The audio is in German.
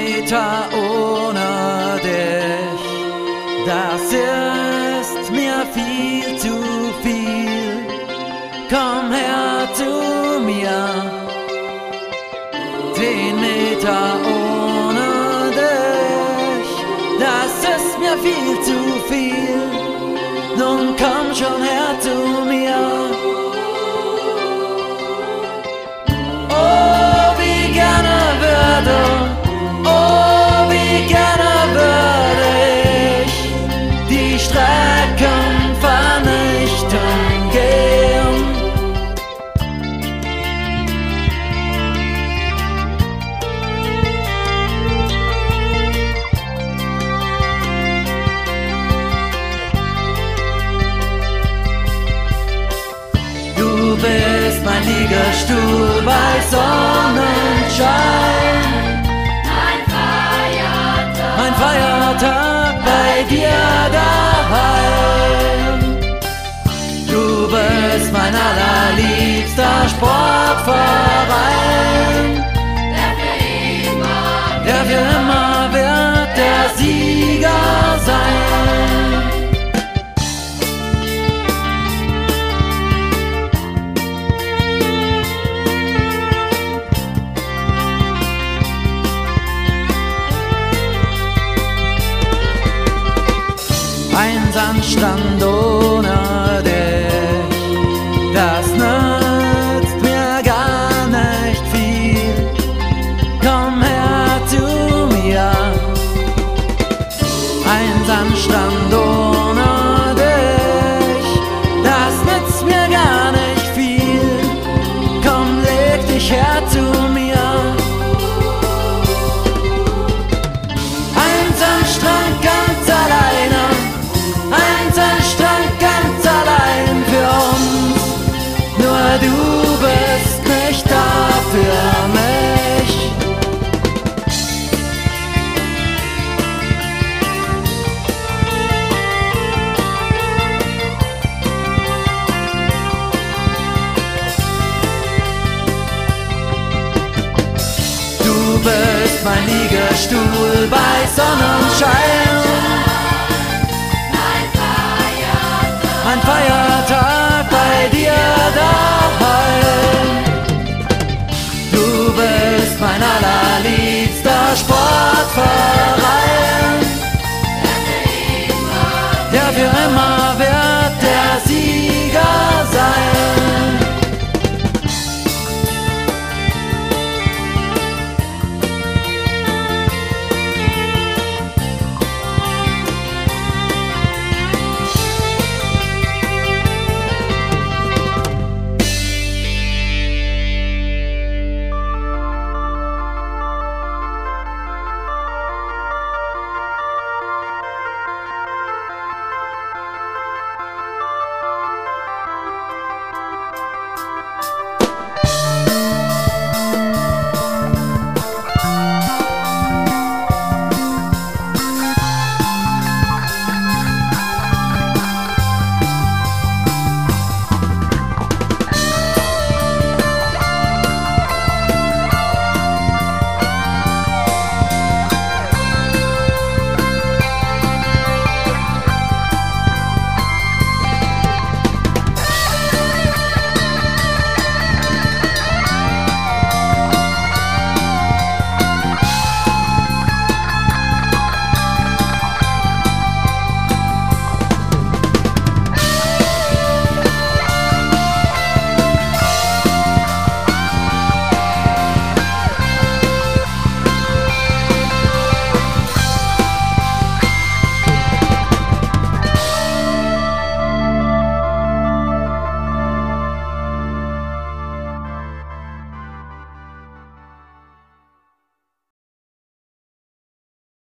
Meter ohne dich, das ist mir viel zu viel. Komm her zu mir, 10 Meter ohne dich, das ist mir viel zu viel. Nun komm schon her zu mir. Oh, wie gerne würde ich die Strecken vernichten gehen. Du bist mein Liegestuhl bei Sonnenschein, mein Feiertag bei dir daheim. Du bist mein allerliebster Sportverein, der für immer wird der Sieger sein. Ein Sandstrand ohne dich, das nützt mir gar nicht viel. Komm her zu mir. Ein Sandstrand ohne dich, das nützt mir gar nicht viel. Komm, leg dich her zu mir. Ein Sandstrand ganz alleine, ein Sandstrand ganz allein für uns. Nur du bist nicht da für mich. Du bist mein Liegestuhl bei Sonnenschein, mein Feiertag